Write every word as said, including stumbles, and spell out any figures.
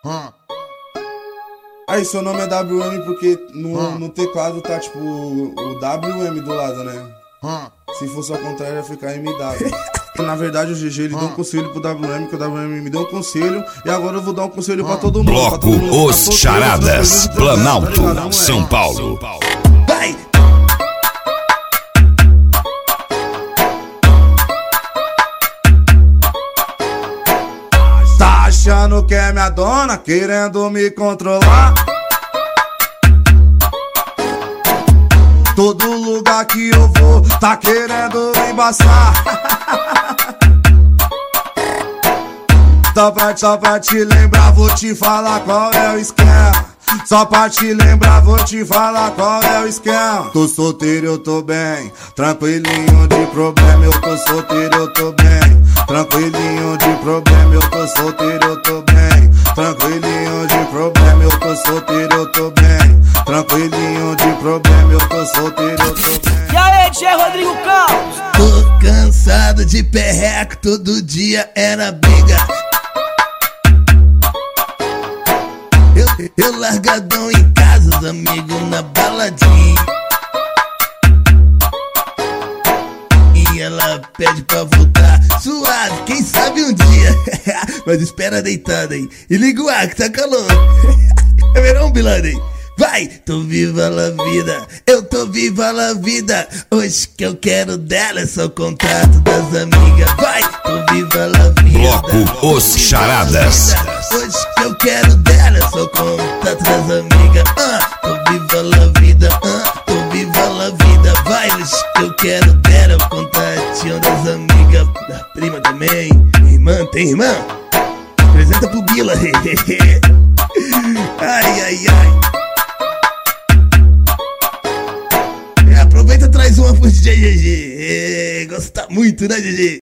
Aí seu nome é W M porque no, no teclado tá tipo o W M do lado, né? Se fosse ao contrário ia ficar M W. Na verdade o G G ele deu um conselho pro W M, que o W M me deu um conselho, e agora eu vou dar um conselho pra todo mundo. Bloco todo mundo, Os todo Charadas, mundo, Planalto, tá ligado, São Paulo. Vai! Tá achando que é minha dona, querendo me controlar? Todo lugar que eu vou, tá querendo me embaçar. Só pra, só pra te lembrar, vou te falar qual é o esquema. Só pra te lembrar, vou te falar qual é o esquema. Tô solteiro, eu tô bem, tranquilinho de problema. Eu tô solteiro, eu tô bem, tranquilinho de problema. Eu tô solteiro, eu tô bem, tranquilinho de problema. Eu tô solteiro, eu tô bem, tranquilinho de problema. Eu tô solteiro, eu tô bem. E aí, D J Rodrigo Campos? Tô cansado de perreco, todo dia era briga. Eu, eu largadão em casa, os amigos na baladinha. E ela pede pra voltar suave, quem sabe um dia. Mas espera deitado aí e liga o ar que tá calor. É verão, Biladei? Vai! Tô viva la vida, eu tô viva la vida. Hoje que eu quero dela é só o contato das amigas. Vai! Tô viva la vida. Bloco Os Charadas. Hoje que eu quero dela é só o contato das amigas. Ah, tô viva la vida, ah, tô viva la vida. Vai! Hoje que eu quero dela é o contatinho das amigas. Da prima também. Irmã, tem irmã? Apresenta pro Bila. Ai, ai, ai. Aproveita e traz uma pro D J G G. É, gosta muito, né, G G?